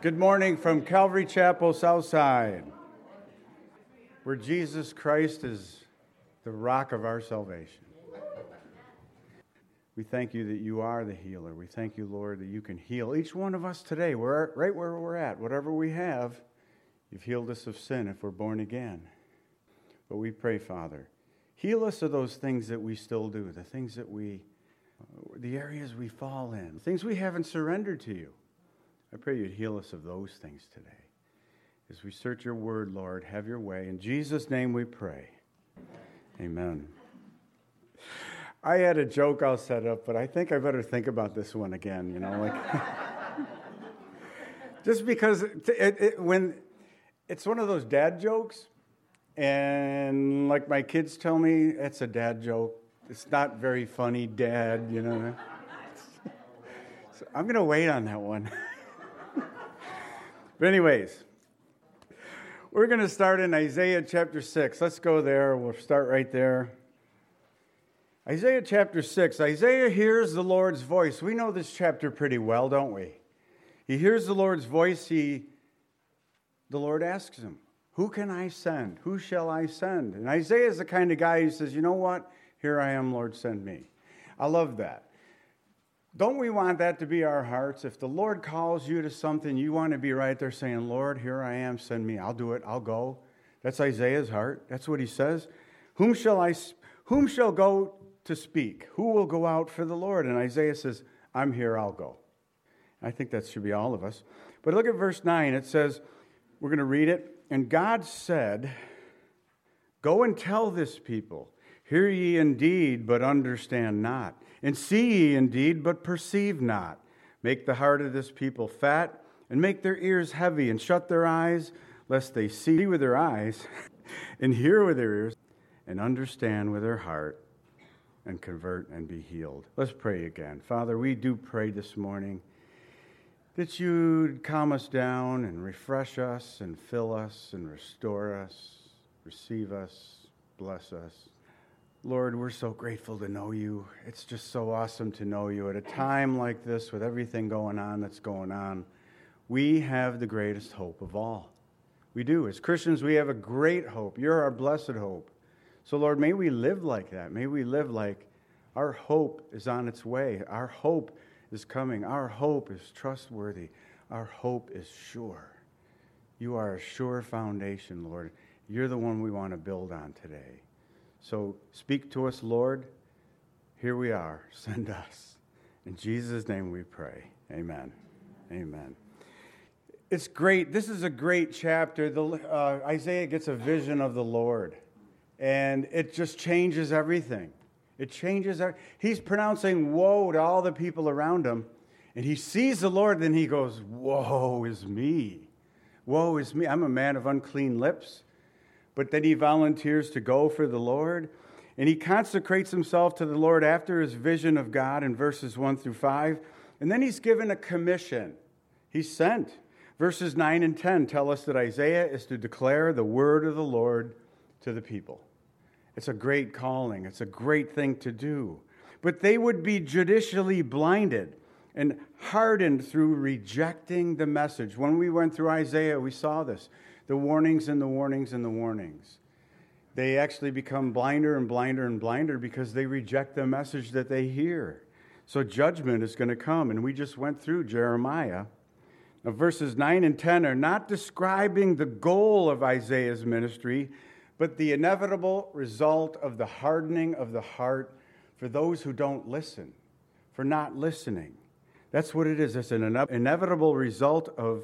Good morning from Calvary Chapel, Southside, where Jesus Christ is the rock of our salvation. We thank you that you are the healer. We thank you, Lord, that you can heal each one of us today. We're right where we're at. Whatever we have, you've healed us of sin if we're born again. But we pray, Father, heal us of those things that we still do, the things that the areas we fall in, things we haven't surrendered to you. I pray you'd heal us of those things today. As we search your word, Lord, have your way. In Jesus' name we pray. Amen. I had a joke I'll set up, but I think I better think about this one again, just because when it's one of those dad jokes, and like my kids tell me, it's a dad joke. It's not very funny, Dad, So I'm going to wait on that one. But anyways, we're going to start in Isaiah chapter 6. Let's go there. We'll start right there. Isaiah chapter 6. Isaiah hears the Lord's voice. We know this chapter pretty well, don't we? He hears the Lord's voice. The Lord asks him, who can I send? Who shall I send? And Isaiah is the kind of guy who says, you know what? Here I am, Lord, send me. I love that. Don't we want that to be our hearts? If the Lord calls you to something, you want to be right there saying, Lord, here I am, send me. I'll do it. I'll go. That's Isaiah's heart. That's what he says. Whom shall go to speak? Who will go out for the Lord? And Isaiah says, I'm here, I'll go. I think that should be all of us. But look at verse 9. It says, we're going to read it. And God said, go and tell this people, hear ye indeed, but understand not. And see ye indeed, but perceive not. Make the heart of this people fat, and make their ears heavy, and shut their eyes, lest they see with their eyes, and hear with their ears, and understand with their heart, and convert and be healed. Let's pray again. Father, we do pray this morning that you'd calm us down and refresh us and fill us and restore us, receive us, bless us. Lord, we're so grateful to know you. It's just so awesome to know you. At a time like this, with everything going on that's going on, we have the greatest hope of all. We do. As Christians, we have a great hope. You're our blessed hope. So, Lord, may we live like that. May we live like our hope is on its way. Our hope is coming. Our hope is trustworthy. Our hope is sure. You are a sure foundation, Lord. You're the one we want to build on today. So speak to us, Lord. Here we are. Send us. In Jesus' name we pray. Amen. Amen. It's great. This is a great chapter. Isaiah gets a vision of the Lord, and it just changes everything. It changes. He's pronouncing woe to all the people around him, and he sees the Lord, then he goes, woe is me. Woe is me. I'm a man of unclean lips. But then he volunteers to go for the Lord, and he consecrates himself to the Lord after his vision of God in verses 1 through 5. And then he's given a commission. He's sent. Verses 9 and 10 tell us that Isaiah is to declare the word of the Lord to the people. It's a great calling. It's a great thing to do. But they would be judicially blinded and hardened through rejecting the message. When we went through Isaiah, we saw this. The warnings and the warnings and the warnings. They actually become blinder and blinder and blinder because they reject the message that they hear. So judgment is going to come. And we just went through Jeremiah. Now, verses 9 and 10 are not describing the goal of Isaiah's ministry, but the inevitable result of the hardening of the heart for those who don't listen, for not listening. That's what it is. It's an inevitable result of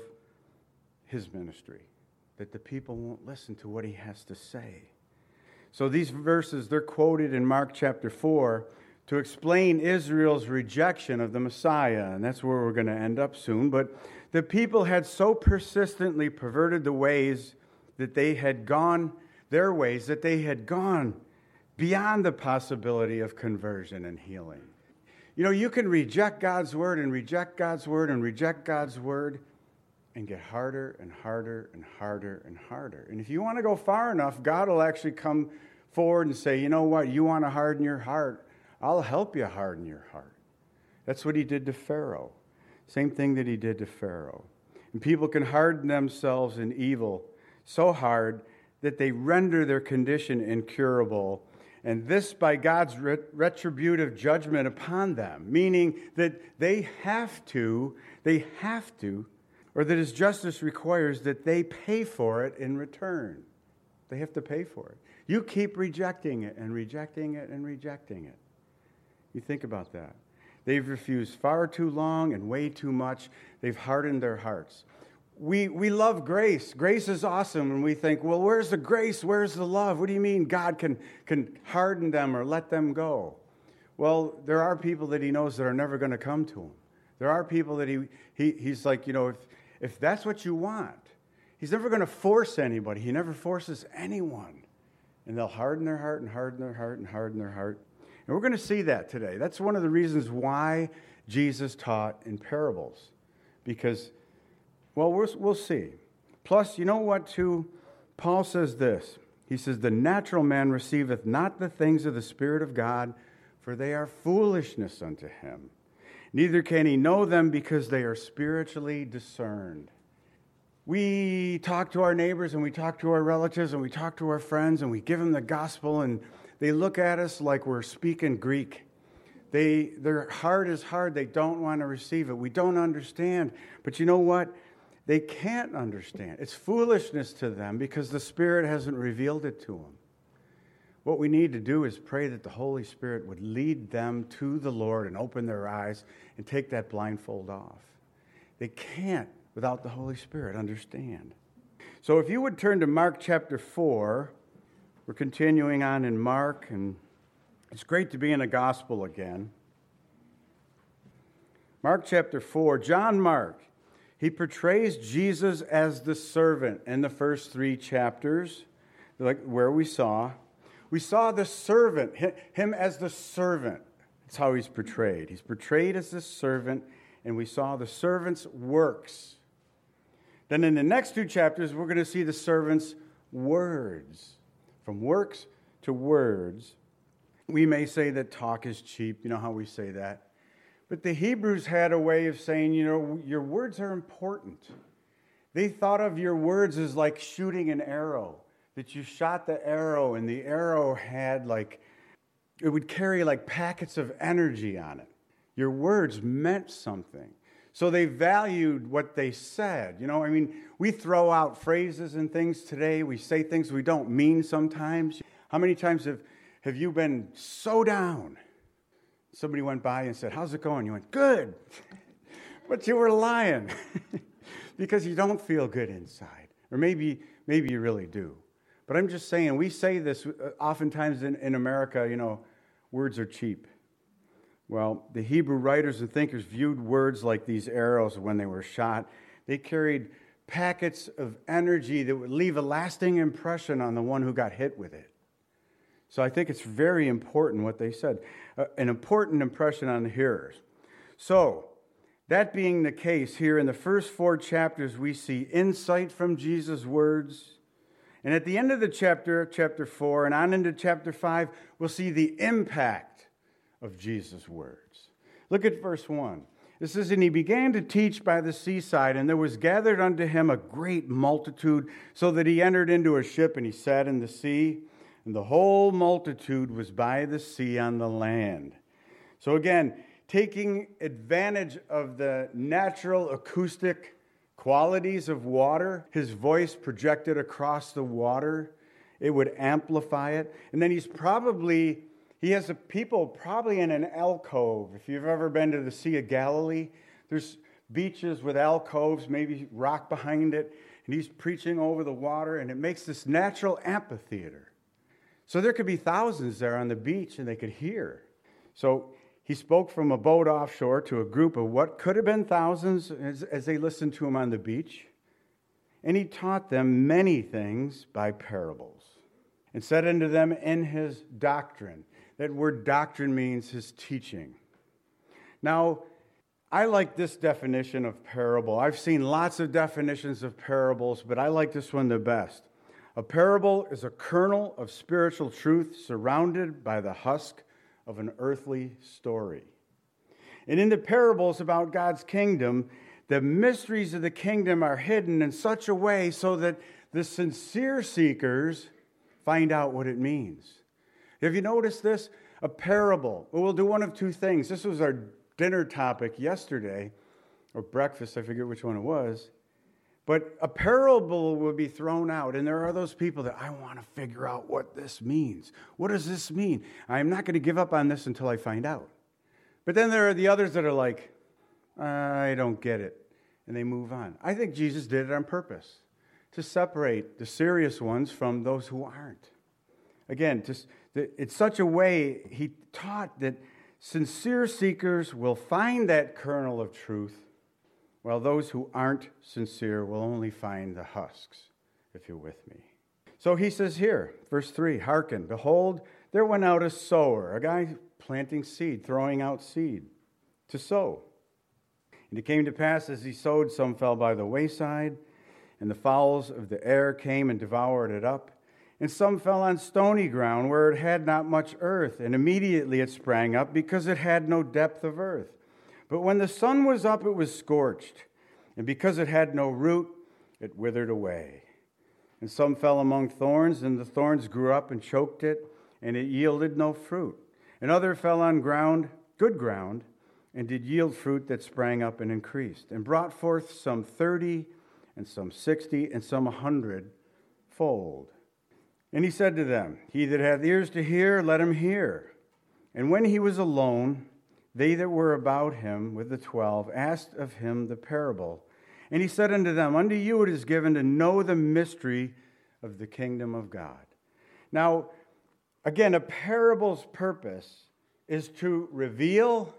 his ministry, that the people won't listen to what he has to say. So these verses, they're quoted in Mark chapter 4 to explain Israel's rejection of the Messiah, and that's where we're going to end up soon. But the people had so persistently perverted the ways that they had gone, their ways, that they had gone beyond the possibility of conversion and healing. You can reject God's word and reject God's word and reject God's word, and get harder and harder and harder and harder. And if you want to go far enough, God will actually come forward and say, you know what, you want to harden your heart? I'll help you harden your heart. That's what he did to Pharaoh. Same thing that he did to Pharaoh. And people can harden themselves in evil so hard that they render their condition incurable. And this by God's retributive judgment upon them, meaning that they have to, or that His justice requires that they pay for it in return. They have to pay for it. You keep rejecting it and rejecting it and rejecting it. You think about that. They've refused far too long and way too much. They've hardened their hearts. We love grace. Grace is awesome, and we think, well, where's the grace? Where's the love? What do you mean God can harden them or let them go? Well, there are people that He knows that are never going to come to Him. There are people that He's like, if that's what you want, He's never going to force anybody. He never forces anyone. And they'll harden their heart and harden their heart and harden their heart. And we're going to see that today. That's one of the reasons why Jesus taught in parables. Because, well, we'll see. Plus, you know what, too? Paul says this. He says, the natural man receiveth not the things of the Spirit of God, for they are foolishness unto him. Neither can he know them because they are spiritually discerned. We talk to our neighbors and we talk to our relatives and we talk to our friends and we give them the gospel and they look at us like we're speaking Greek. Their heart is hard. They don't want to receive it. We don't understand. But you know what? They can't understand. It's foolishness to them because the Spirit hasn't revealed it to them. What we need to do is pray that the Holy Spirit would lead them to the Lord and open their eyes and take that blindfold off. They can't, without the Holy Spirit, understand. So if you would turn to Mark chapter 4, we're continuing on in Mark, and it's great to be in a gospel again. Mark chapter 4, John Mark, he portrays Jesus as the servant in the first 3 chapters, like where we saw the servant, him as the servant. That's how he's portrayed. He's portrayed as the servant, and we saw the servant's works. Then in the next 2 chapters, we're going to see the servant's words. From works to words. We may say that talk is cheap. You know how we say that. But the Hebrews had a way of saying, your words are important. They thought of your words as like shooting an arrow. That you shot the arrow and the arrow had it would carry like packets of energy on it. Your words meant something. So they valued what they said. We throw out phrases and things today. We say things we don't mean sometimes. How many times have you been so down? Somebody went by and said, how's it going? You went, good. But you were lying because you don't feel good inside. Or maybe you really do. But I'm just saying, we say this oftentimes in America, words are cheap. Well, the Hebrew writers and thinkers viewed words like these arrows when they were shot. They carried packets of energy that would leave a lasting impression on the one who got hit with it. So I think it's very important what they said, an important impression on the hearers. So, that being the case, here in the first 4 chapters, we see insight from Jesus' words. And at the end of the chapter 4, and on into chapter 5, we'll see the impact of Jesus' words. Look at verse 1. It says, and he began to teach by the seaside, and there was gathered unto him a great multitude, so that he entered into a ship, and he sat in the sea, and the whole multitude was by the sea on the land. So again, taking advantage of the natural acoustic qualities of water, his voice projected across the water, it would amplify it. And then he has people probably in an alcove. If you've ever been to the Sea of Galilee, there's beaches with alcoves, maybe rock behind it, and he's preaching over the water, and it makes this natural amphitheater. So there could be thousands there on the beach, and they could hear. So he spoke from a boat offshore to a group of what could have been thousands as they listened to him on the beach. And he taught them many things by parables, and said unto them in his doctrine. That word doctrine means his teaching. Now, I like this definition of parable. I've seen lots of definitions of parables, but I like this one the best. A parable is a kernel of spiritual truth surrounded by the husk of an earthly story. And in the parables about God's kingdom, the mysteries of the kingdom are hidden in such a way so that the sincere seekers find out what it means. Have you noticed this? A parable. Well, we'll do one of two things. This was our dinner topic yesterday, or breakfast, I forget which one it was. But a parable will be thrown out, and there are those people that I want to figure out what this means. What does this mean? I'm not going to give up on this until I find out. But then there are the others that are like, I don't get it, and they move on. I think Jesus did it on purpose, to separate the serious ones from those who aren't. Again, it's such a way he taught that sincere seekers will find that kernel of truth, while those who aren't sincere will only find the husks, if you're with me. So he says here, verse 3, hearken, behold, there went out a sower, a guy planting seed, throwing out seed to sow. And it came to pass as he sowed, some fell by the wayside, and the fowls of the air came and devoured it up. And some fell on stony ground where it had not much earth, and immediately it sprang up because it had no depth of earth. But when the sun was up, it was scorched, and because it had no root, it withered away. And some fell among thorns, and the thorns grew up and choked it, and it yielded no fruit. And other fell on good ground, and did yield fruit that sprang up and increased, and brought forth some 30, and some 60, and some 100-fold. And he said to them, he that hath ears to hear, let him hear. And when he was alone, they that were about him with the 12 asked of him the parable. And he said unto them, unto you it is given to know the mystery of the kingdom of God. Now, again, a parable's purpose is to reveal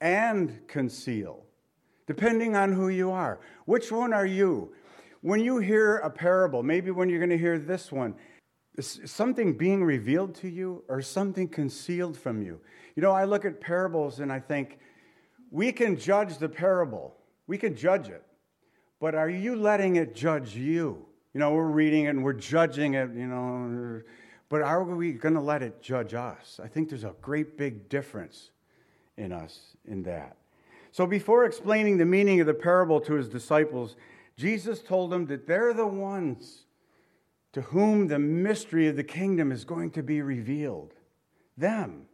and conceal, depending on who you are. Which one are you? When you hear a parable, maybe when you're going to hear this one, is something being revealed to you or something concealed from you? You know, I look at parables and I think, we can judge the parable. We can judge it. But are you letting it judge you? You know, we're reading it and we're judging it, you know, but are we going to let it judge us? I think there's a great big difference in us in that. So before explaining the meaning of the parable to his disciples, Jesus told them that they're the ones to whom the mystery of the kingdom is going to be revealed. Them,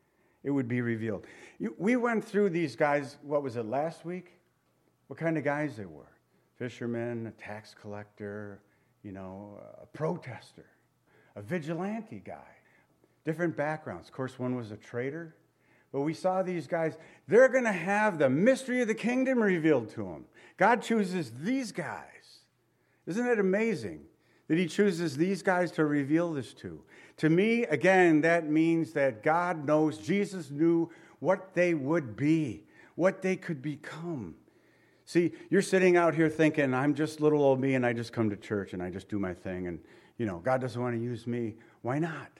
it would be revealed. We went through these guys, what was it, last week? What kind of guys they were? Fishermen, a tax collector, you know, a protester, a vigilante guy. Different backgrounds. Of course, one was a traitor. But we saw these guys, they're going to have the mystery of the kingdom revealed to them. God chooses these guys. Isn't it amazing that he chooses these guys to reveal this to? To me, again, that means that God knows, Jesus knew what they would be, what they could become. See, you're sitting out here thinking, I'm just little old me and I just come to church and I just do my thing and, you know, God doesn't want to use me. Why not?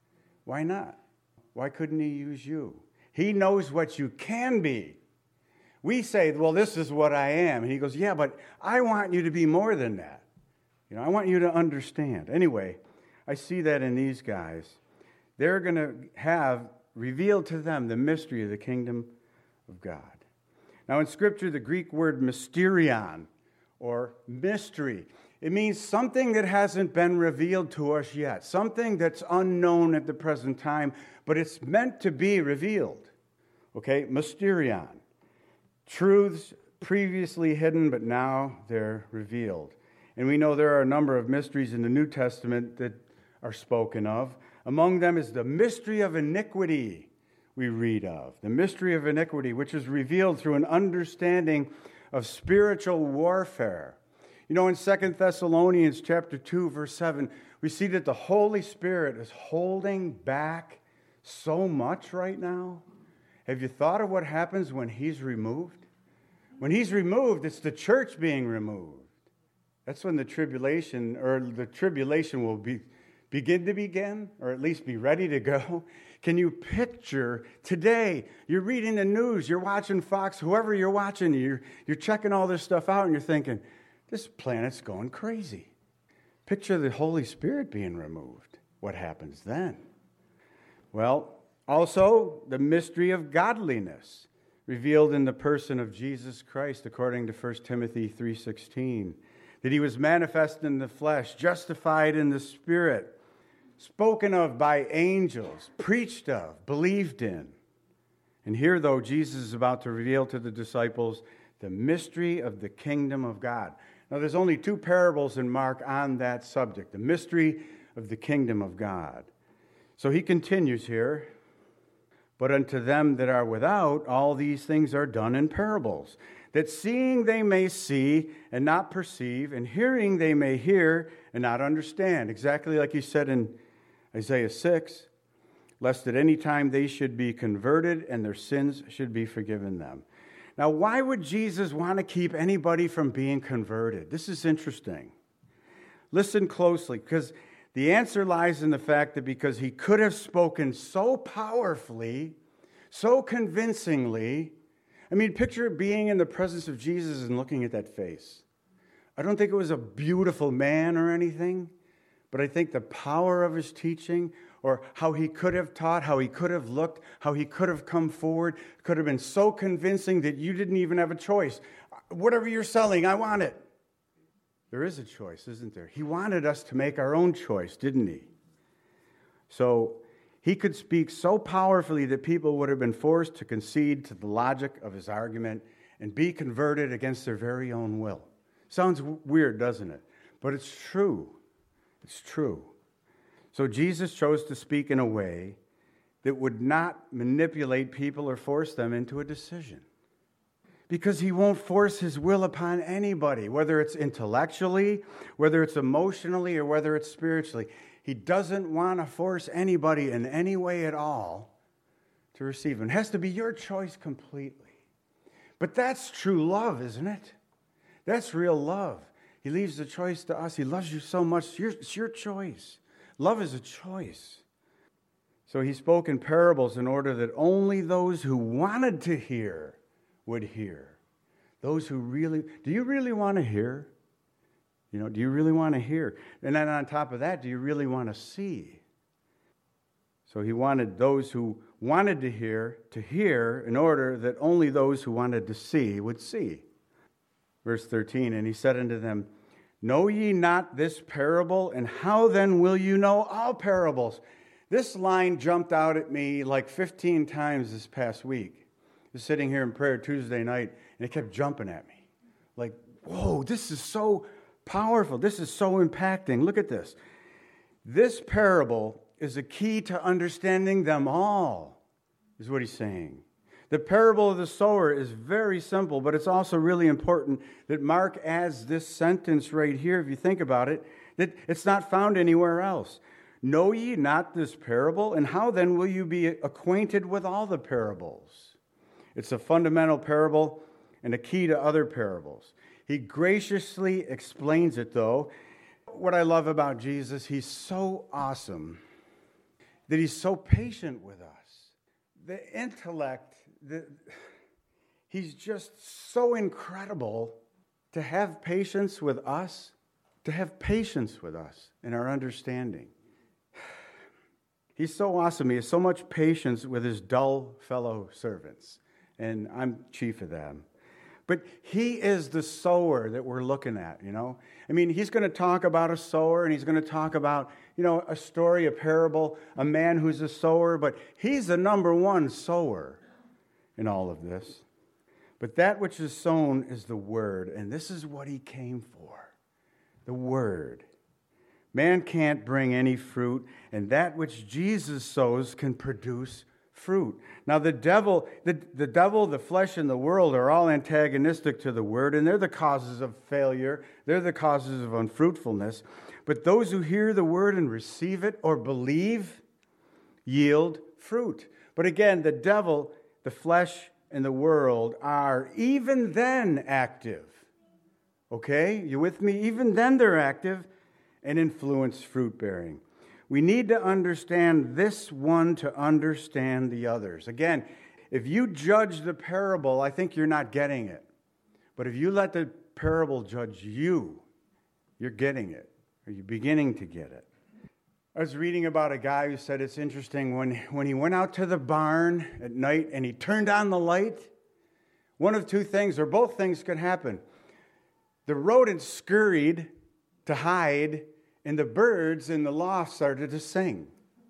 Why not? Why couldn't he use you? He knows what you can be. We say, well, this is what I am. And he goes, yeah, but I want you to be more than that. You know, I want you to understand. Anyway, I see that in these guys. They're going to have revealed to them the mystery of the kingdom of God. Now, in Scripture, the Greek word mysterion, or mystery, it means something that hasn't been revealed to us yet, something that's unknown at the present time, but it's meant to be revealed. Okay, mysterion. Truths previously hidden, but now they're revealed. And we know there are a number of mysteries in the New Testament that are spoken of. Among them is the mystery of iniquity we read of. The mystery of iniquity, which is revealed through an understanding of spiritual warfare. You know, in 2 Thessalonians chapter 2, verse 7, we see that the Holy Spirit is holding back so much right now. Have you thought of what happens when he's removed? When he's removed, it's the church being removed. That's when the tribulation will begin, or at least be ready to go. Can you picture today, you're reading the news, you're watching Fox, whoever you're watching, you're checking all this stuff out and you're thinking, this planet's going crazy. Picture the Holy Spirit being removed. What happens then? Well, also the mystery of godliness. revealed in the person of Jesus Christ, according to 1 Timothy 3:16, that he was manifest in the flesh, justified in the Spirit, spoken of by angels, preached of, believed in. And here, though, Jesus is about to reveal to the disciples the mystery of the kingdom of God. Now, there's only 2 parables in Mark on that subject, the mystery of the kingdom of God. So he continues here, but unto them that are without, all these things are done in parables, that seeing they may see and not perceive, and hearing they may hear and not understand. Exactly like he said in Isaiah 6, lest at any time they should be converted and their sins should be forgiven them. Now, why would Jesus want to keep anybody from being converted? This is interesting. Listen closely, because the answer lies in the fact that because he could have spoken so powerfully, so convincingly. I mean, picture being in the presence of Jesus and looking at that face. I don't think it was a beautiful man or anything, but I think the power of his teaching, or how he could have taught, how he could have looked, how he could have come forward, could have been so convincing that you didn't even have a choice. Whatever you're selling, I want it. There is a choice, isn't there? He wanted us to make our own choice, didn't he? So he could speak so powerfully that people would have been forced to concede to the logic of his argument and be converted against their very own will. Sounds weird, doesn't it? But it's true. It's true. So Jesus chose to speak in a way that would not manipulate people or force them into a decision. Because he won't force his will upon anybody, whether it's intellectually, whether it's emotionally, or whether it's spiritually. He doesn't want to force anybody in any way at all to receive him. It has to be your choice completely. But that's true love, isn't it? That's real love. He leaves the choice to us. He loves you so much. It's your choice. Love is a choice. So he spoke in parables in order that only those who wanted to hear would hear. Those who really, do you really want to hear? Do you really want to hear? And then on top of that, do you really want to see? So he wanted those who wanted to hear in order that only those who wanted to see would see. Verse 13, and he said unto them, know ye not this parable? And how then will you know all parables? This line jumped out at me like 15 times this past week. I was sitting here in prayer Tuesday night, and it kept jumping at me. Like, whoa, this is so powerful. This is so impacting. Look at this. This parable is a key to understanding them all, is what he's saying. The parable of the sower is very simple, but it's also really important that Mark adds this sentence right here, if you think about it, that it's not found anywhere else. Know ye not this parable? And how then will you be acquainted with all the parables? It's a fundamental parable and a key to other parables. He graciously explains it, though. What I love about Jesus, he's so awesome that he's so patient with us. The intellect, he's just so incredible to have patience with us, in our understanding. He's so awesome. He has so much patience with his dull fellow servants. And I'm chief of them. But he is the sower that we're looking at, I mean, he's going to talk about a sower, and he's going to talk about, a story, a parable, a man who's a sower, but he's the number one sower in all of this. But that which is sown is the word, and this is what he came for, the word. Man can't bring any fruit, and that which Jesus sows can produce fruit. Now the devil, the flesh, and the world are all antagonistic to the word, and they're the causes of failure. They're the causes of unfruitfulness. But those who hear the word and receive it or believe yield fruit. But again, the devil, the flesh, and the world are even then active. Okay? You with me? Even then they're active and influence fruit bearing. We need to understand this one to understand the others. Again, if you judge the parable, I think you're not getting it. But if you let the parable judge you, you're getting it. Or you're beginning to get it. I was reading about a guy who said it's interesting when he went out to the barn at night and he turned on the light, one of two things, or both things could happen. The rodents scurried to hide, and the birds in the loft started to sing.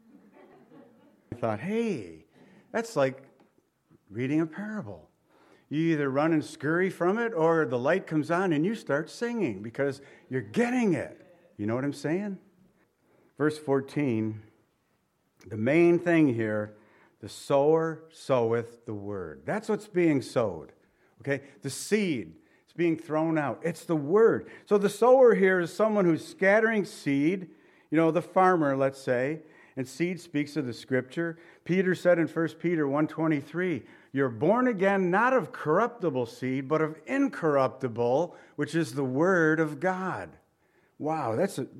I thought, hey, that's like reading a parable. You either run and scurry from it, or the light comes on and you start singing because you're getting it. You know what I'm saying? Verse 14, the main thing here, the sower soweth the word. That's what's being sowed. Okay? The seed is being thrown out. It's the word. So the sower here is someone who's scattering seed, the farmer, let's say, and seed speaks of the Scripture. Peter said in 1 Peter 1:23, you're born again not of corruptible seed, but of incorruptible, which is the Word of God. Wow,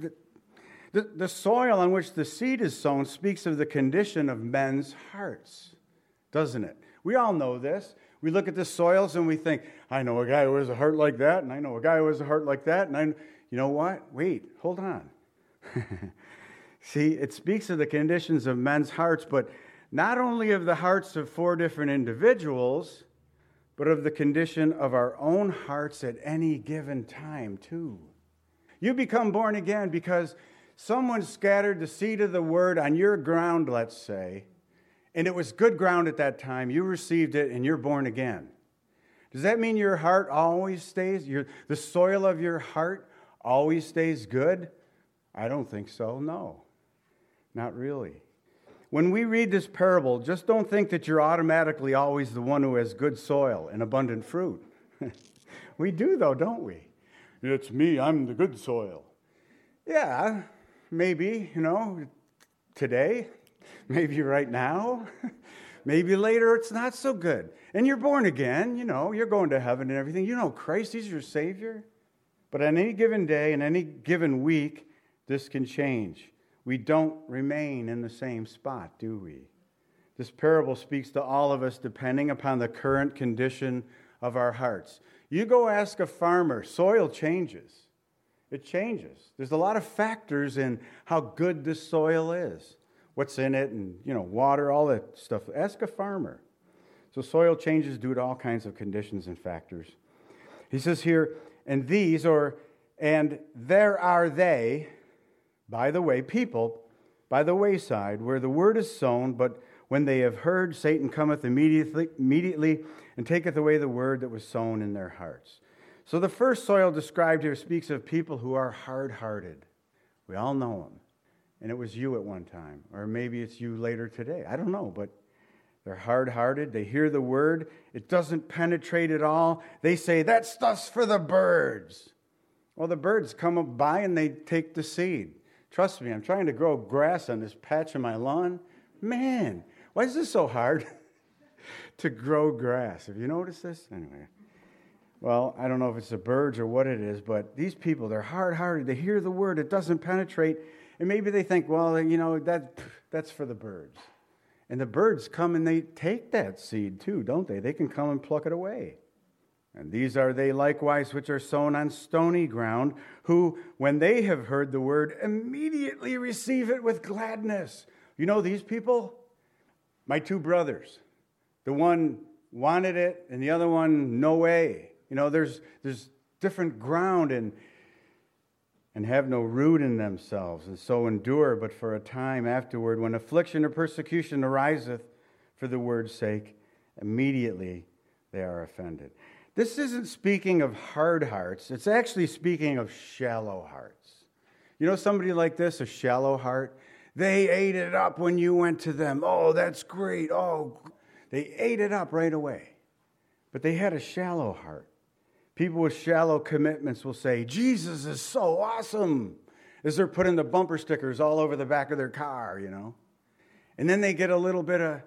the soil on which the seed is sown speaks of the condition of men's hearts, doesn't it? We all know this. We look at the soils and we think, I know a guy who has a heart like that, and I know a guy who has a heart like that, and you know what? Wait, hold on. See, it speaks of the conditions of men's hearts, but not only of the hearts of 4 different individuals, but of the condition of our own hearts at any given time, too. You become born again because someone scattered the seed of the word on your ground, let's say, and it was good ground at that time. You received it, and you're born again. Does that mean your heart always stays, the soil of your heart always stays good? I don't think so, no. Not really. When we read this parable, just don't think that you're automatically always the one who has good soil and abundant fruit. We do, though, don't we? It's me, I'm the good soil. Yeah, maybe, today, maybe right now, maybe later it's not so good. And you're born again, you're going to heaven and everything. Christ is your Savior. But on any given day and any given week, this can change. We don't remain in the same spot, do we? This parable speaks to all of us depending upon the current condition of our hearts. You go ask a farmer, soil changes. It changes. There's a lot of factors in how good this soil is. What's in it and, water, all that stuff. Ask a farmer. So soil changes due to all kinds of conditions and factors. He says here, and there are they, by the way, people, by the wayside, where the word is sown, but when they have heard, Satan cometh immediately and taketh away the word that was sown in their hearts. So the first soil described here speaks of people who are hard-hearted. We all know them. And it was you at one time, or maybe it's you later today. I don't know, but they're hard-hearted. They hear the word. It doesn't penetrate at all. They say, that stuff's for the birds. Well, the birds come up by and they take the seed. Trust me, I'm trying to grow grass on this patch of my lawn. Man, why is this so hard to grow grass? Have you noticed this? Anyway, well, I don't know if it's the birds or what it is, but these people, they're hard-hearted. They hear the word. It doesn't penetrate. And maybe they think, well, that's for the birds. And the birds come and they take that seed too, don't they? They can come and pluck it away. And these are they likewise which are sown on stony ground, who, when they have heard the word, immediately receive it with gladness. You know these people? My 2 brothers. The one wanted it, and the other one, no way. There's different ground and have no root in themselves, and so endure but for a time afterward. When affliction or persecution ariseth for the word's sake, immediately they are offended. This isn't speaking of hard hearts. It's actually speaking of shallow hearts. Somebody like this, a shallow heart, they ate it up when you went to them. Oh, that's great. Oh, they ate it up right away. But they had a shallow heart. People with shallow commitments will say, Jesus is so awesome, as they're putting the bumper stickers all over the back of their car, And then they get a little bit of,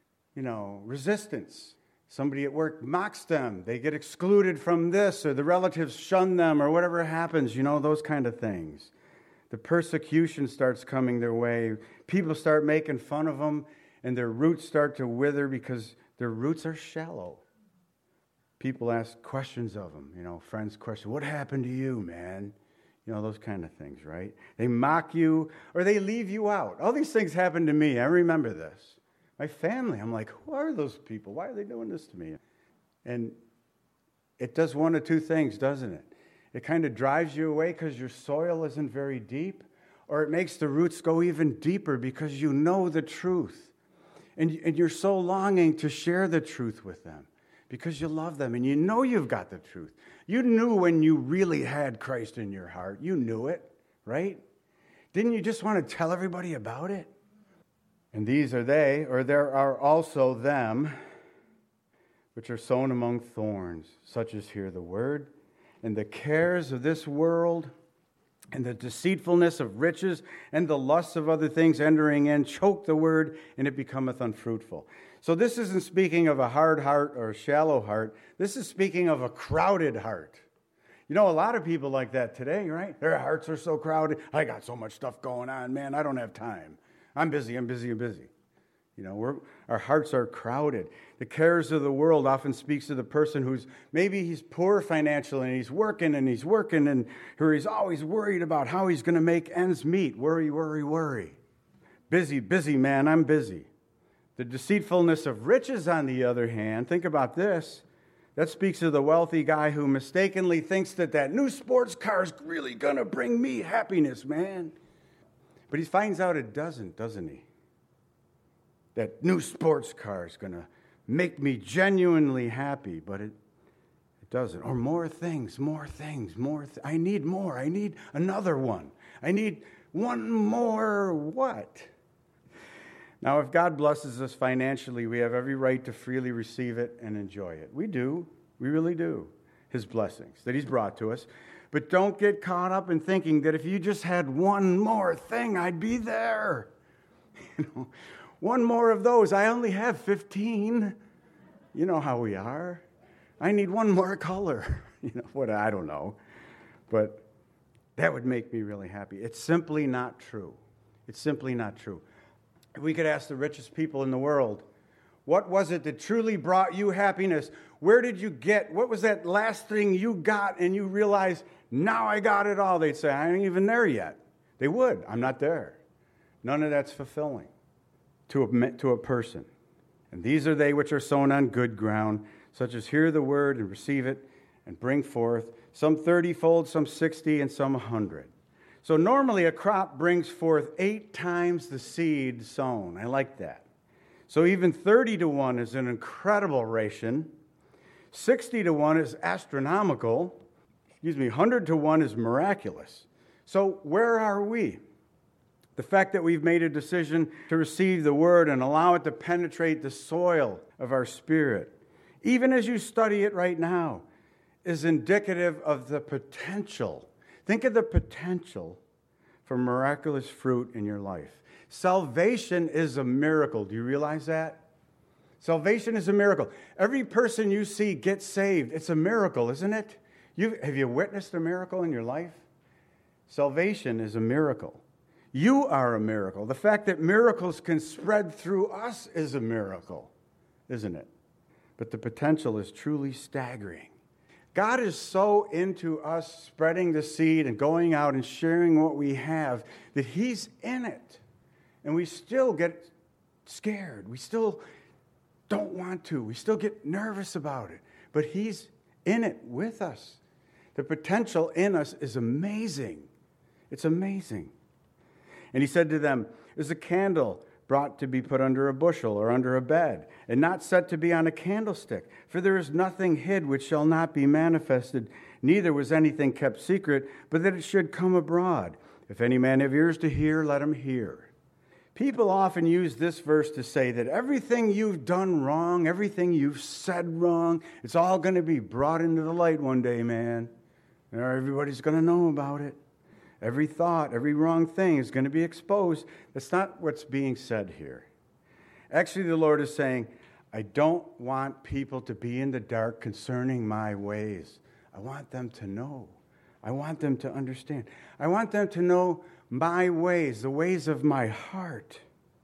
resistance. Somebody at work mocks them. They get excluded from this, or the relatives shun them, or whatever happens, those kind of things. The persecution starts coming their way. People start making fun of them, and their roots start to wither because their roots are shallow. People ask questions of them, friends question, what happened to you, man? Those kind of things, right? They mock you, or they leave you out. All these things happen to me. I remember this. My family, I'm like, who are those people? Why are they doing this to me? And it does one of two things, doesn't it? It kind of drives you away because your soil isn't very deep, or it makes the roots go even deeper because you know the truth. And you're so longing to share the truth with them because you love them and you know you've got the truth. You knew when you really had Christ in your heart. You knew it, right? Didn't you just want to tell everybody about it? And these are they, or there are also them, which are sown among thorns, such as hear the word, and the cares of this world, and the deceitfulness of riches, and the lusts of other things entering in, choke the word, and it becometh unfruitful. So this isn't speaking of a hard heart or a shallow heart. This is speaking of a crowded heart. You know, a lot of people like that today, right? Their hearts are so crowded. I got so much stuff going on, man. I don't have time. I'm busy. You know, our hearts are crowded. The cares of the world often speaks to the person who's, maybe he's poor financially and he's working, and or he's always worried about how he's going to make ends meet. Worry. Busy, man, I'm busy. The deceitfulness of riches, on the other hand, think about this. That speaks of the wealthy guy who mistakenly thinks that new sports car is really going to bring me happiness, man. But he finds out it doesn't he? That new sports car is going to make me genuinely happy, but it doesn't. Or more things. I need more. I need another one. I need one more what? Now, if God blesses us financially, we have every right to freely receive it and enjoy it. We do. We really do. His blessings that he's brought to us. But don't get caught up in thinking that if you just had one more thing, I'd be there. You know, one more of those. I only have 15. You know how we are. I need one more color. You know what? I don't know. But that would make me really happy. It's simply not true. It's simply not true. If we could ask the richest people in the world, what was it that truly brought you happiness? Where did you get? What was that last thing you got and you realized, now I got it all? They'd say, I ain't even there yet. They would. I'm not there. None of that's fulfilling to a person. And these are they which are sown on good ground, such as hear the word and receive it and bring forth, some 30-fold, some 60, and some 100. So normally a crop brings forth 8 times the seed sown. I like that. So even 30 to 1 is an incredible ration. 60 to 1 is astronomical. 100 to 1 is miraculous. So where are we? The fact that we've made a decision to receive the word and allow it to penetrate the soil of our spirit, even as you study it right now, is indicative of the potential. Think of the potential for miraculous fruit in your life. Salvation is a miracle. Do you realize that? Salvation is a miracle. Every person you see gets saved. It's a miracle, isn't it? Have you witnessed a miracle in your life? Salvation is a miracle. You are a miracle. The fact that miracles can spread through us is a miracle, isn't it? But the potential is truly staggering. God is so into us spreading the seed and going out and sharing what we have that he's in it. And we still get scared. We still don't want to. We still get nervous about it. But he's in it with us. The potential in us is amazing. It's amazing. And he said to them, is a candle brought to be put under a bushel or under a bed, and not set to be on a candlestick? For there is nothing hid which shall not be manifested, neither was anything kept secret, but that it should come abroad. If any man have ears to hear, let him hear. People often use this verse to say that everything you've done wrong, everything you've said wrong, it's all going to be brought into the light one day, man. And everybody's going to know about it. Every thought, every wrong thing is going to be exposed. That's not what's being said here. Actually, the Lord is saying, I don't want people to be in the dark concerning my ways. I want them to know. I want them to understand. I want them to know my ways, the ways of my heart.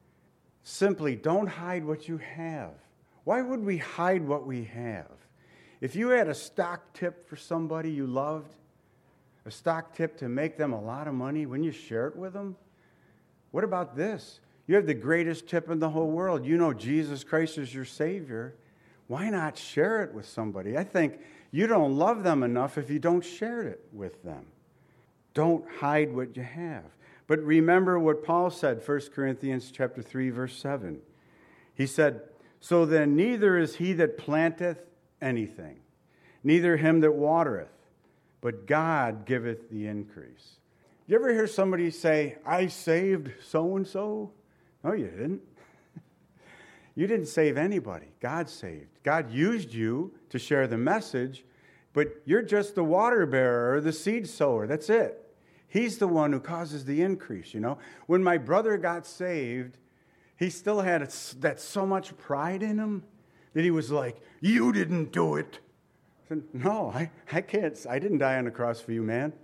Simply, don't hide what you have. Why would we hide what we have? If you had a stock tip for somebody you loved, a stock tip to make them a lot of money, wouldn't you share it with them? What about this? You have the greatest tip in the whole world. You know Jesus Christ is your Savior. why not share it with somebody? I think you don't love them enough if you don't share it with them. Don't hide what you have. But remember what Paul said, 1 Corinthians chapter 3, verse 7. He said, so then neither is he that planteth anything, neither him that watereth, but God giveth the increase. You ever hear somebody say, I saved so-and-so? No, you didn't. You didn't save anybody. God saved. God used you to share the message, but you're just the water bearer or the seed sower. That's it. He's the one who causes the increase, you know. When my brother got saved, he still had that so much pride in him that he was like, you didn't do it. I said, no, I can't. I didn't die on the cross for you, man.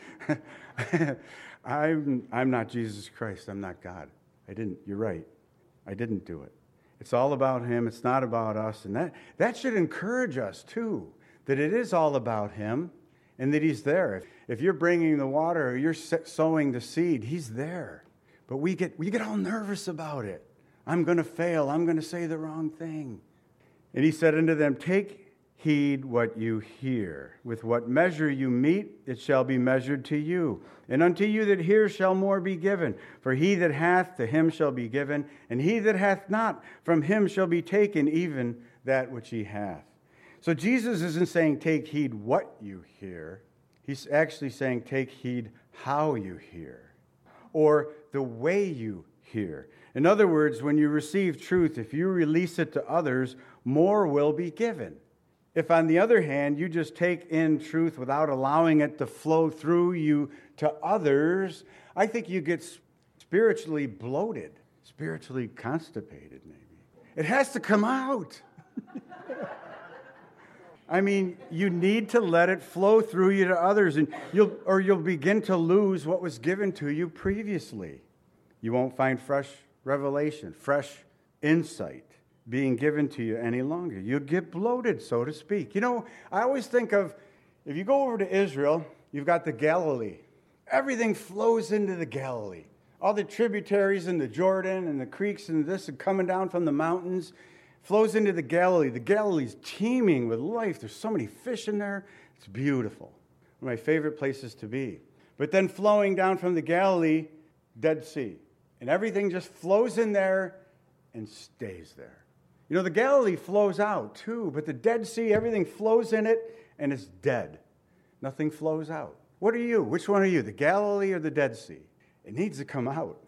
I'm not Jesus Christ. I'm not God. I didn't. You're right. I didn't do it. It's all about him. It's not about us. And that should encourage us, too, that it is all about him and that he's there. If you're bringing the water or you're sowing the seed, he's there. But we get all nervous about it. I'm going to fail. I'm going to say the wrong thing. And he said unto them, take heed what you hear. With what measure you mete, it shall be measured to you. And unto you that hear shall more be given. For he that hath, to him shall be given. And he that hath not, from him shall be taken even that which he hath. So Jesus isn't saying take heed what you hear. He's actually saying take heed how you hear, or the way you hear. In other words, when you receive truth, if you release it to others, more will be given. If, on the other hand, you just take in truth without allowing it to flow through you to others, I think you get spiritually bloated, spiritually constipated, maybe. It has to come out. I mean, you need to let it flow through you to others, and you'll begin to lose what was given to you previously. You won't find fresh revelation, fresh insight being given to you any longer. You'll get bloated, so to speak. You know, I always think of, if you go over to Israel, you've got the Galilee. Everything flows into the Galilee. All the tributaries in the Jordan and the creeks and this and coming down from the mountains flows into the Galilee. The Galilee's teeming with life. There's so many fish in there. It's beautiful. One of my favorite places to be. But then flowing down from the Galilee, Dead Sea. And everything just flows in there and stays there. You know, the Galilee flows out too, but the Dead Sea, everything flows in it and it's dead. Nothing flows out. What are you? Which one are you, the Galilee or the Dead Sea? It needs to come out.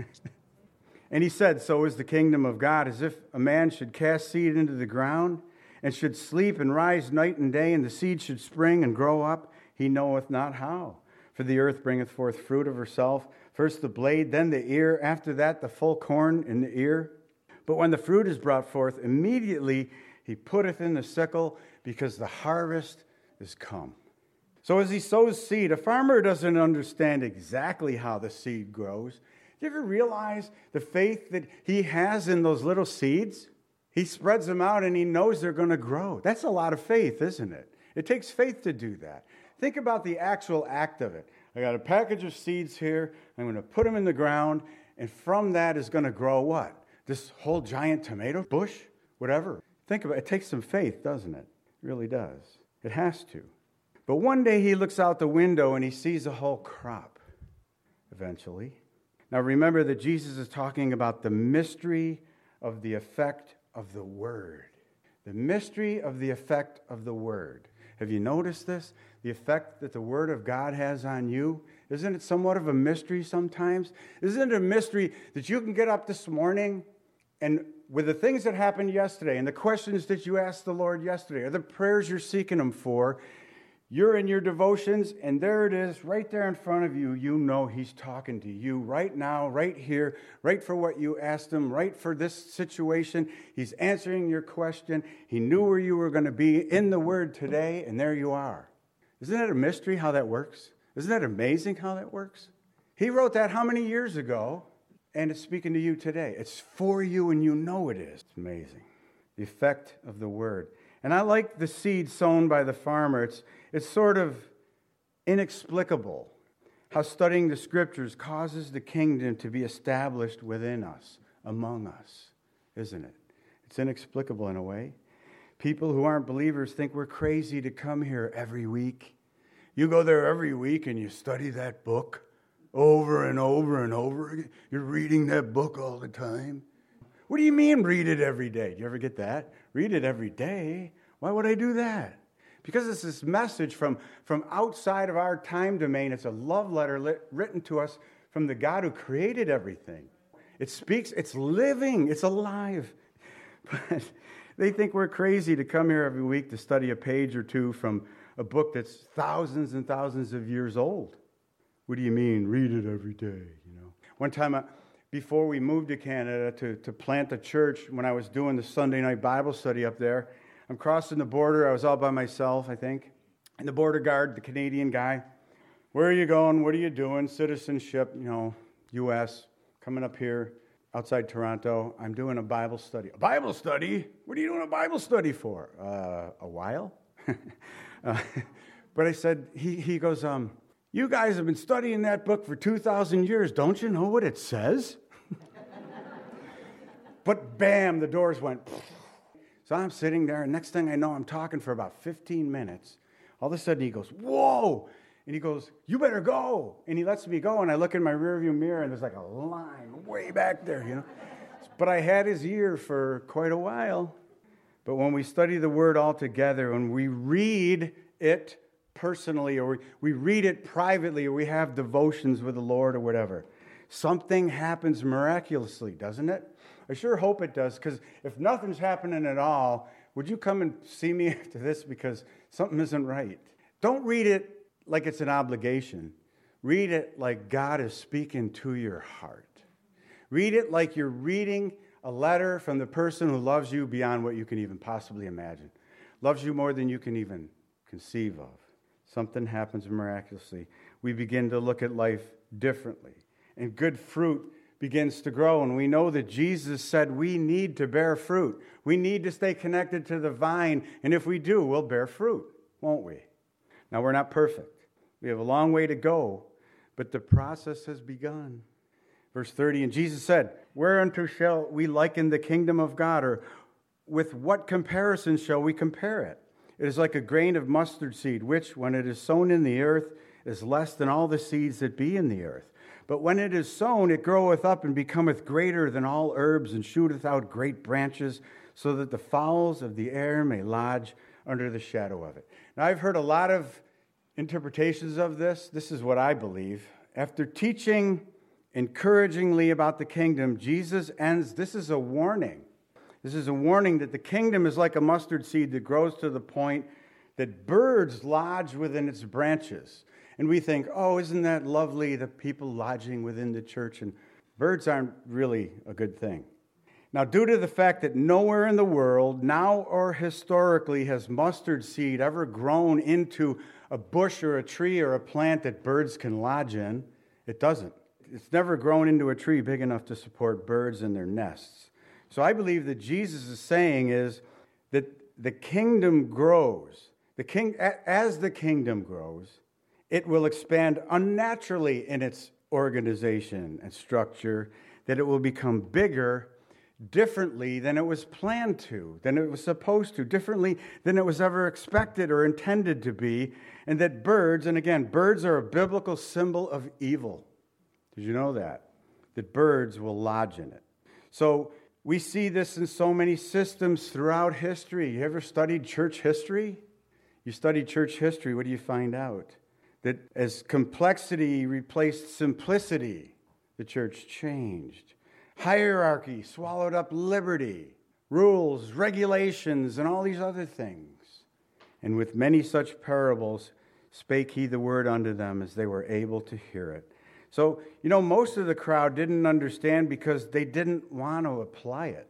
And he said, so is the kingdom of God, as if a man should cast seed into the ground and should sleep and rise night and day, and the seed should spring and grow up. He knoweth not how. For the earth bringeth forth fruit of herself, first the blade, then the ear, after that the full corn in the ear. But when the fruit is brought forth, immediately he putteth in the sickle, because the harvest is come. So as he sows seed, a farmer doesn't understand exactly how the seed grows. Do you ever realize the faith that he has in those little seeds? He spreads them out and he knows they're going to grow. That's a lot of faith, isn't it? It takes faith to do that. Think about the actual act of it. I got a package of seeds here. I'm going to put them in the ground, and from that is going to grow what? This whole giant tomato bush? Whatever. Think about it. It takes some faith, doesn't it? It really does. It has to. But one day he looks out the window and he sees a whole crop, eventually. Now remember that Jesus is talking about the mystery of the effect of the Word. The mystery of the effect of the Word. Have you noticed this? The effect that the Word of God has on you? Isn't it somewhat of a mystery sometimes? Isn't it a mystery that you can get up this morning and with the things that happened yesterday and the questions that you asked the Lord yesterday or the prayers you're seeking Him for, you're in your devotions, and there it is, right there in front of you. You know He's talking to you right now, right here, right for what you asked Him, right for this situation. He's answering your question. He knew where you were going to be in the Word today, and there you are. Isn't that a mystery how that works? Isn't that amazing how that works? He wrote that how many years ago, and it's speaking to you today. It's for you, and you know it is. It's amazing. The effect of the Word. And I like the seed sown by the farmer. It's sort of inexplicable how studying the Scriptures causes the kingdom to be established within us, among us, isn't it? It's inexplicable in a way. People who aren't believers think we're crazy to come here every week. You go there every week and you study that book over and over and over again. You're reading that book all the time. What do you mean read it every day? Do you ever get that? Read it every day? Why would I do that? Because it's this message from outside of our time domain. It's a love letter written to us from the God who created everything. It speaks, it's living, it's alive. But they think we're crazy to come here every week to study a page or two from a book that's thousands and thousands of years old. What do you mean, read it every day? One time, before we moved to Canada to plant a church, when I was doing the Sunday night Bible study up there, I'm crossing the border. I was all by myself, I think. And the border guard, the Canadian guy, where are you going? What are you doing? Citizenship, U.S., coming up here outside Toronto. I'm doing a Bible study. A Bible study? What are you doing a Bible study for? A while? But I said, he goes, you guys have been studying that book for 2,000 years. Don't you know what it says? But bam, the doors went. So I'm sitting there, and next thing I know, I'm talking for about 15 minutes. All of a sudden, he goes, whoa! And he goes, you better go! And he lets me go, and I look in my rearview mirror, and there's like a line way back there, But I had his ear for quite a while. But when we study the Word all together, when we read it personally, or we read it privately, or we have devotions with the Lord or whatever, something happens miraculously, doesn't it? I sure hope it does, because if nothing's happening at all, would you come and see me after this, because something isn't right? Don't read it like it's an obligation. Read it like God is speaking to your heart. Read it like you're reading a letter from the person who loves you beyond what you can even possibly imagine. Loves you more than you can even conceive of. Something happens miraculously. We begin to look at life differently. And good fruit begins to grow. And we know that Jesus said we need to bear fruit. We need to stay connected to the vine. And if we do, we'll bear fruit, won't we? Now, we're not perfect. We have a long way to go, but the process has begun. Verse 30, and Jesus said, whereunto shall we liken the kingdom of God? Or with what comparison shall we compare it? It is like a grain of mustard seed, which, when it is sown in the earth, is less than all the seeds that be in the earth. But when it is sown, it groweth up and becometh greater than all herbs, and shooteth out great branches, so that the fowls of the air may lodge under the shadow of it. Now, I've heard a lot of interpretations of this. This is what I believe. After teaching encouragingly about the kingdom, Jesus ends, this is a warning. This is a warning that the kingdom is like a mustard seed that grows to the point that birds lodge within its branches. And we think, oh, isn't that lovely, the people lodging within the church? And birds aren't really a good thing. Now, due to the fact that nowhere in the world, now or historically, has mustard seed ever grown into a bush or a tree or a plant that birds can lodge in, it doesn't. It's never grown into a tree big enough to support birds in their nests. So I believe that Jesus is saying is that the kingdom grows. As the kingdom grows, it will expand unnaturally in its organization and structure, that it will become bigger differently than it was planned to, than it was supposed to, differently than it was ever expected or intended to be, and that birds, and again, birds are a biblical symbol of evil. Did you know that? That birds will lodge in it. So we see this in so many systems throughout history. You ever studied church history? You study church history, what do you find out? That as complexity replaced simplicity, the church changed. Hierarchy swallowed up liberty, rules, regulations, and all these other things. And with many such parables spake he the word unto them as they were able to hear it. So, most of the crowd didn't understand because they didn't want to apply it.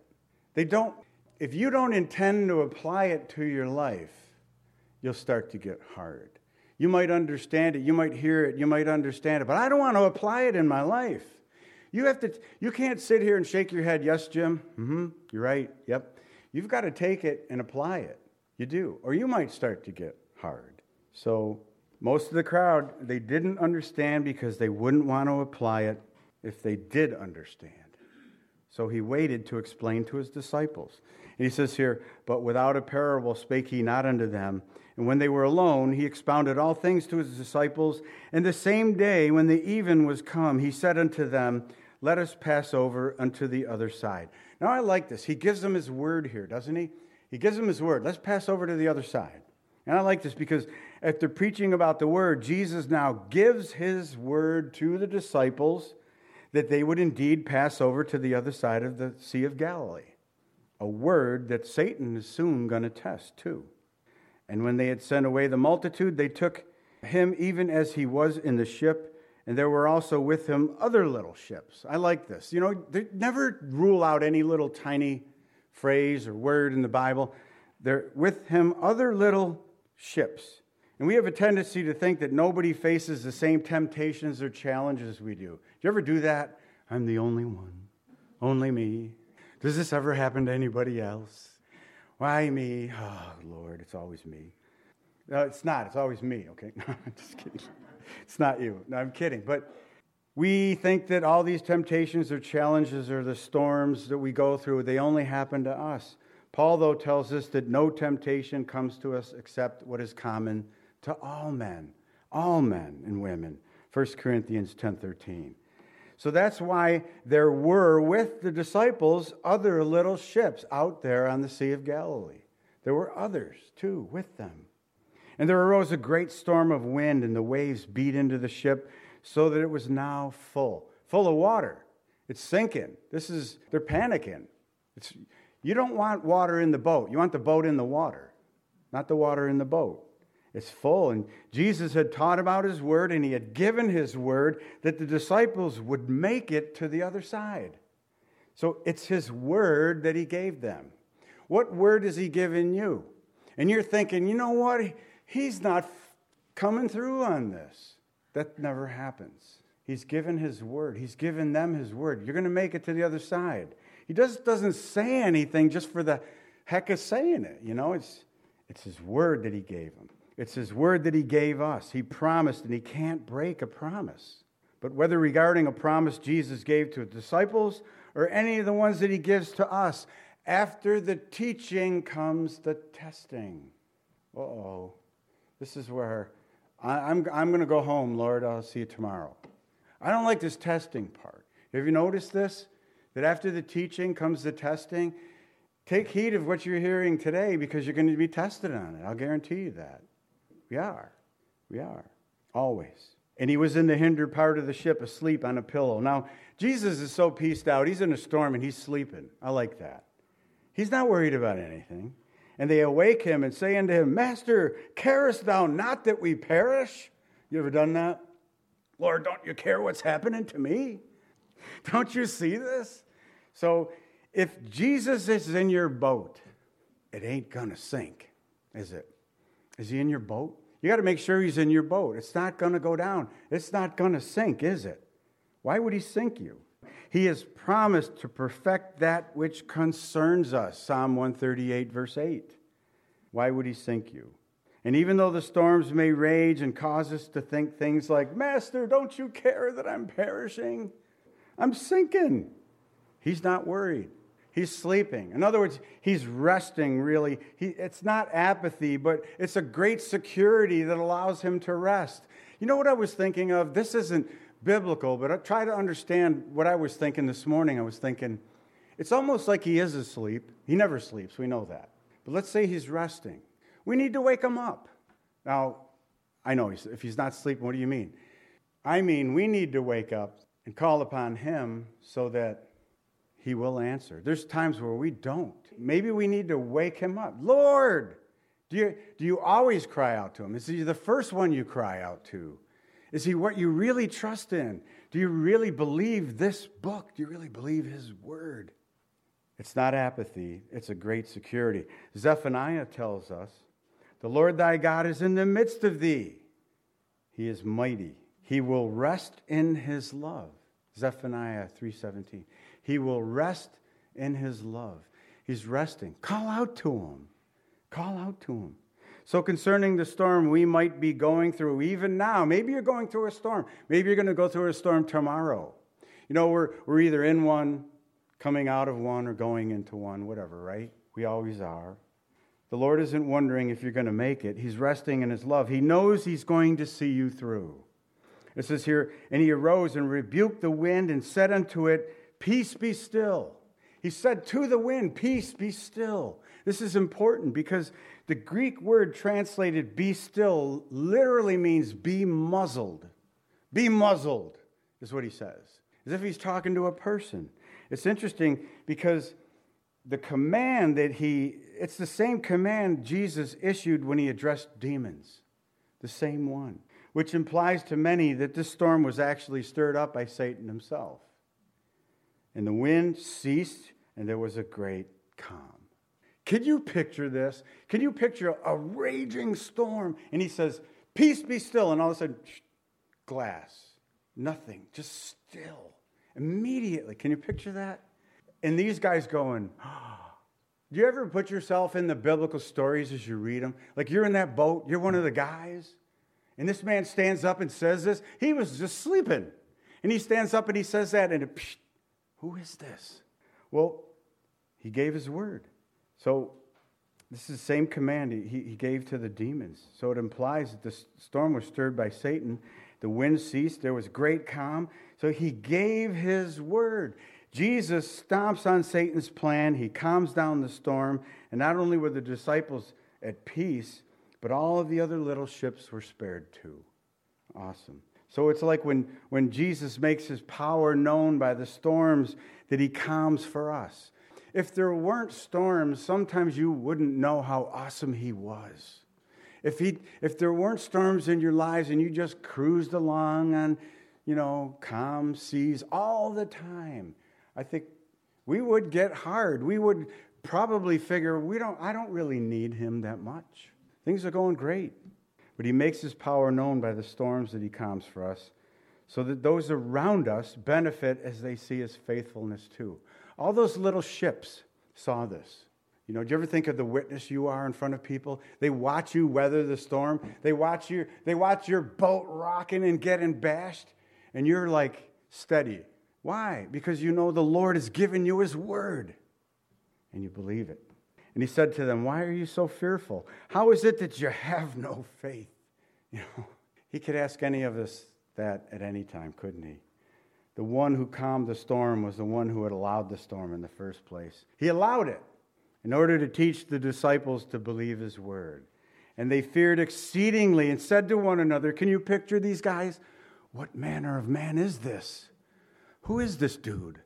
If you don't intend to apply it to your life, you'll start to get hard. You might understand it, you might hear it, you might understand it, but I don't want to apply it in my life. You can't sit here and shake your head, yes, Jim, you're right, yep. You've got to take it and apply it. You do. Or you might start to get hard. So most of the crowd, they didn't understand because they wouldn't want to apply it if they did understand. So he waited to explain to his disciples. And he says here, but without a parable spake he not unto them. And when they were alone, he expounded all things to his disciples. And the same day, when the even was come, he said unto them, let us pass over unto the other side. Now I like this. He gives them his word here, doesn't he? He gives them his word. Let's pass over to the other side. And I like this because after preaching about the word, Jesus now gives his word to the disciples that they would indeed pass over to the other side of the Sea of Galilee. A word that Satan is soon going to test too. And when they had sent away the multitude, they took him even as he was in the ship, and there were also with him other little ships. I like this. You know, they never rule out any little tiny phrase or word in the Bible. They're with him other little ships. And we have a tendency to think that nobody faces the same temptations or challenges we do. Do you ever do that? I'm the only one. Only me. Does this ever happen to anybody else? Why me? Oh, Lord, it's always me. No, it's not. It's always me, okay? No, I'm just kidding. It's not you. No, I'm kidding. But we think that all these temptations or challenges or the storms that we go through, they only happen to us. Paul, though, tells us that no temptation comes to us except what is common to all men and women. 1 Corinthians 10:13. So that's why there were with the disciples other little ships out there on the Sea of Galilee. There were others, too, with them. And there arose a great storm of wind, and the waves beat into the ship so that it was now full of water. It's sinking. They're panicking. You don't want water in the boat. You want the boat in the water, not the water in the boat. It's full. And Jesus had taught about his word, and he had given his word that the disciples would make it to the other side. So it's his word that he gave them. What word has he given you? And you're thinking, you know what? He's not coming through on this. That never happens. He's given his word. He's given them his word. You're going to make it to the other side. He doesn't say anything just for the heck of saying it. You know, it's his word that he gave them. It's his word that he gave us. He promised, and he can't break a promise. But whether regarding a promise Jesus gave to his disciples or any of the ones that he gives to us, after the teaching comes the testing. Uh-oh. This is where I'm going to go home, Lord. I'll see you tomorrow. I don't like this testing part. Have you noticed this? That after the teaching comes the testing? Take heed of what you're hearing today because you're going to be tested on it. I'll guarantee you that. We are. Always. And he was in the hinder part of the ship asleep on a pillow. Now, Jesus is so pieced out. He's in a storm and he's sleeping. I like that. He's not worried about anything. And they awake him and say unto him, Master, carest thou not that we perish? You ever done that? Lord, don't you care what's happening to me? Don't you see this? So if Jesus is in your boat, it ain't going to sink, is it? Is he in your boat? You got to make sure he's in your boat. It's not going to go down. It's not going to sink, is it? Why would he sink you? He has promised to perfect that which concerns us. Psalm 138, verse 8. Why would he sink you? And even though the storms may rage and cause us to think things like, Master, don't you care that I'm perishing? I'm sinking. He's not worried. He's sleeping. In other words, he's resting, really. It's not apathy, but it's a great security that allows him to rest. You know what I was thinking of? This isn't biblical, but I try to understand what I was thinking this morning. I was thinking, it's almost like he is asleep. He never sleeps. We know that. But let's say he's resting. We need to wake him up. Now, I know if he's not sleeping, what do you mean? I mean, we need to wake up and call upon him so that he will answer. There's times where we don't. Maybe we need to wake him up. Lord, do you always cry out to him? Is he the first one you cry out to? Is he what you really trust in? Do you really believe this book? Do you really believe his word? It's not apathy. It's a great security. Zephaniah tells us, the Lord thy God is in the midst of thee. He is mighty. He will rest in his love. Zephaniah 3:17. He will rest in his love. He's resting. Call out to him. Call out to him. So concerning the storm we might be going through even now, maybe you're going through a storm. Maybe you're going to go through a storm tomorrow. You know, we're either in one, coming out of one, or going into one, whatever, right? We always are. The Lord isn't wondering if you're going to make it. He's resting in his love. He knows he's going to see you through. It says here, and he arose and rebuked the wind and said unto it, peace be still. He said to the wind, peace be still. This is important because the Greek word translated be still literally means be muzzled. Be muzzled is what he says. As if he's talking to a person. It's interesting because the command it's the same command Jesus issued when he addressed demons. The same one. Which implies to many that this storm was actually stirred up by Satan himself. And the wind ceased, and there was a great calm. Can you picture this? Can you picture a raging storm? And he says, peace be still. And all of a sudden, glass. Nothing. Just still. Immediately. Can you picture that? And these guys going, do you ever put yourself in the biblical stories as you read them? Like you're in that boat. You're one of the guys. And this man stands up and says this. He was just sleeping. And he stands up and he says that. And who is this? Well, he gave his word. So this is the same command he gave to the demons. So it implies that the storm was stirred by Satan. The wind ceased. There was great calm. So he gave his word. Jesus stomps on Satan's plan. He calms down the storm. And not only were the disciples at peace, but all of the other little ships were spared too. Awesome. So it's like when Jesus makes his power known by the storms that he calms for us. If there weren't storms, sometimes you wouldn't know how awesome he was. If there weren't storms in your lives and you just cruised along on, calm seas all the time, I think we would get hard. We would probably figure I don't really need him that much. Things are going great. But he makes his power known by the storms that he calms for us, so that those around us benefit as they see his faithfulness too. All those little ships saw this. Do you ever think of the witness you are in front of people? They watch you weather the storm. They watch your boat rocking and getting bashed, and you're like steady. Why? Because the Lord has given you his word, and you believe it. And he said to them, why are you so fearful? How is it that you have no faith? He could ask any of us that at any time, couldn't he? The one who calmed the storm was the one who had allowed the storm in the first place. He allowed it in order to teach the disciples to believe his word. And they feared exceedingly and said to one another, can you picture these guys? What manner of man is this? Who is this dude?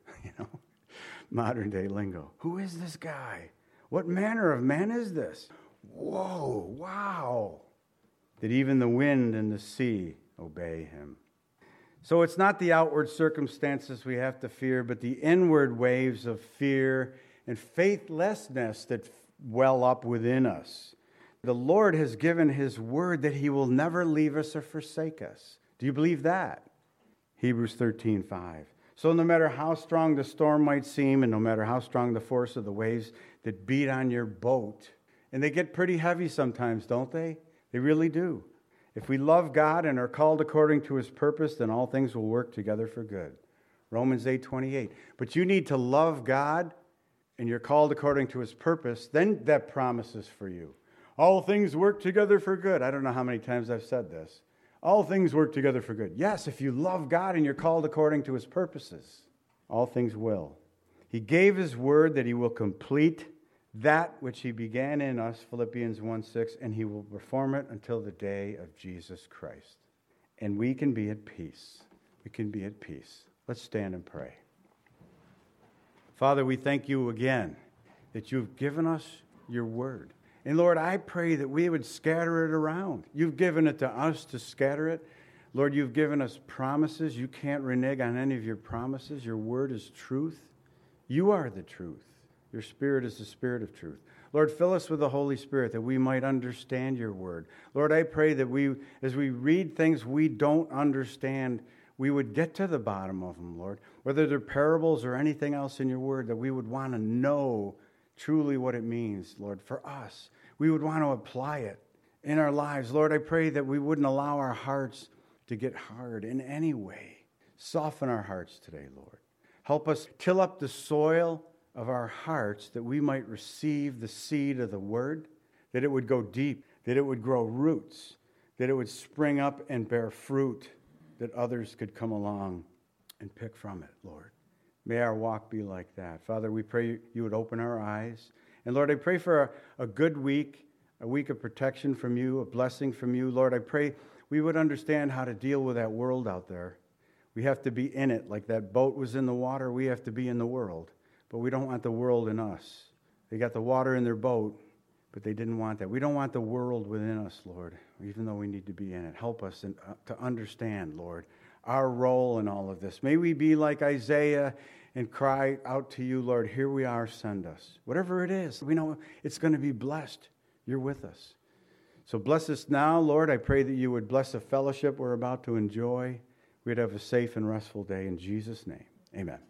Modern day lingo. Who is this guy? What manner of man is this? Whoa, wow. That even the wind and the sea obey him. So it's not the outward circumstances we have to fear, but the inward waves of fear and faithlessness that well up within us. The Lord has given his word that he will never leave us or forsake us. Do you believe that? Hebrews 13:5. So no matter how strong the storm might seem, and no matter how strong the force of the waves that beat on your boat, and they get pretty heavy sometimes, don't they? They really do. If we love God and are called according to his purpose, then all things will work together for good. Romans 8:28. But you need to love God, and you're called according to his purpose, then that promise is for you. All things work together for good. I don't know how many times I've said this. All things work together for good. Yes, if you love God and you're called according to his purposes, all things will. He gave his word that he will complete that which he began in us, Philippians 1:6, and he will perform it until the day of Jesus Christ. And we can be at peace. We can be at peace. Let's stand and pray. Father, we thank you again that you've given us your word. And Lord, I pray that we would scatter it around. You've given it to us to scatter it. Lord, you've given us promises. You can't renege on any of your promises. Your word is truth. You are the truth. Your spirit is the spirit of truth. Lord, fill us with the Holy Spirit that we might understand your word. Lord, I pray that as we read things we don't understand, we would get to the bottom of them, Lord. Whether they're parables or anything else in your word, that we would want to know truly what it means, Lord, for us. We would want to apply it in our lives. Lord, I pray that we wouldn't allow our hearts to get hard in any way. Soften our hearts today, Lord. Help us till up the soil of our hearts that we might receive the seed of the word, that it would go deep, that it would grow roots, that it would spring up and bear fruit, that others could come along and pick from it, Lord. May our walk be like that. Father, we pray you would open our eyes. And Lord, I pray for a good week, a week of protection from you, a blessing from you. Lord, I pray we would understand how to deal with that world out there. We have to be in it. Like that boat was in the water, we have to be in the world. But we don't want the world in us. They got the water in their boat, but they didn't want that. We don't want the world within us, Lord, even though we need to be in it. Help us to understand, Lord, our role in all of this. May we be like Isaiah and cry out to you, Lord, here we are, send us. Whatever it is, we know it's going to be blessed. You're with us. So bless us now, Lord. I pray that you would bless the fellowship we're about to enjoy. We'd have a safe and restful day in Jesus' name. Amen.